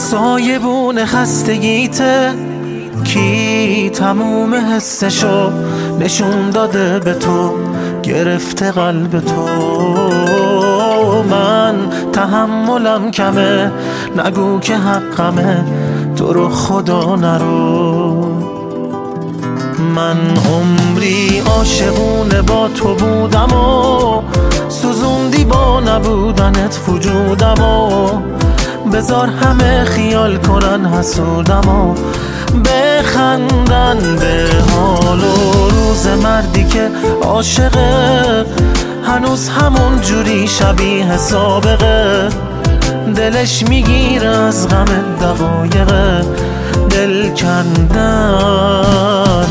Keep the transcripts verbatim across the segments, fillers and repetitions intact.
سایبون خستگیته، کی تموم حسشو نشون داده به تو، گرفته قلب تو. من تحملم کمه، نگو که حقمه، تو رو خدا نرو. من عمری عاشقونه با تو بودم و سوزوندی با نبودنت وجودم و بذار همه خیال کنن حسودم و بخندن به حال و روز مردی که عاشقه هنوز همون جوری شبیه سابقه. دلش میگیره از غم دقایق دل کندن.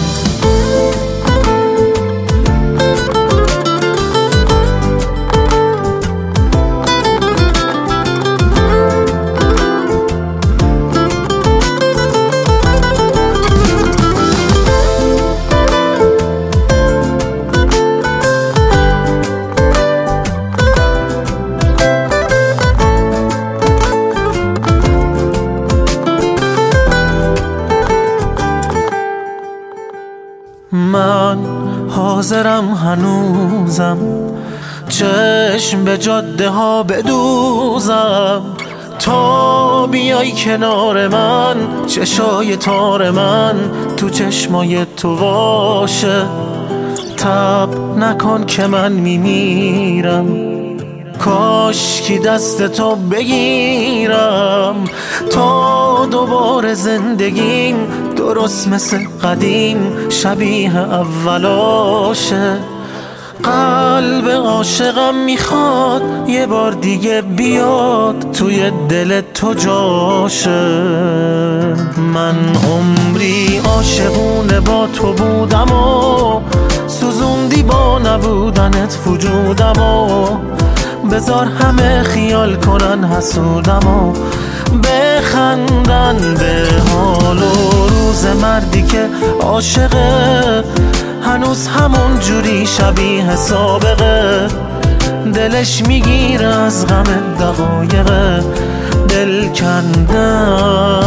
من حاضرم هنوزم چشم به جاده ها بدوزم تا بیای کنار من، چشای تار من تو چشمای تو باشه. تب نکن که من میمیرم، کاش کی دست تو بگیرم تا دوباره زندگیم درست مثل قدیم شبیه اولاشه. قلب عاشقم میخواد یه بار دیگه بیاد توی دل تو جاشه. من عمری عاشقونه با تو بودم و سوزوندی با نبودنت وجودم و بذار همه خیال کنن حسودم و بخندن به حال و روز مردی که عاشقه هنوز همون جوری شبیه سابقه. دلش میگیره از غم دقایق دل کندن.